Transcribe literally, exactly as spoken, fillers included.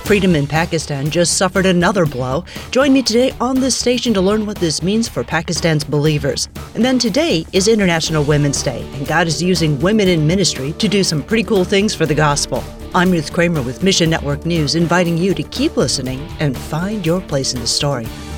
Freedom in Pakistan just suffered another blow. Join me today on this station to learn what this means for Pakistan's believers. And then today is International Women's Day, and God is using women in ministry to do some pretty cool things for the gospel. I'm Ruth Kramer with Mission Network News, inviting you to keep listening and find your place in the story.